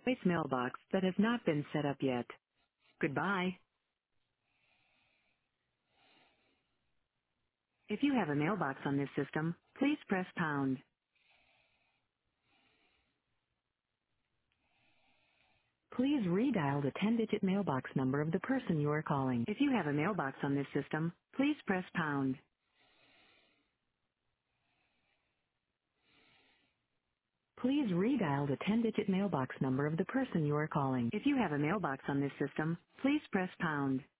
Voice mailbox that has not been set up yet. Goodbye. If you have a mailbox on this system, please press pound. Please redial the 10-digit mailbox number of the person you are calling. If you have a mailbox on this system, please press pound. Please redial the 10-digit mailbox number of the person you are calling. If you have a mailbox on this system, please press pound.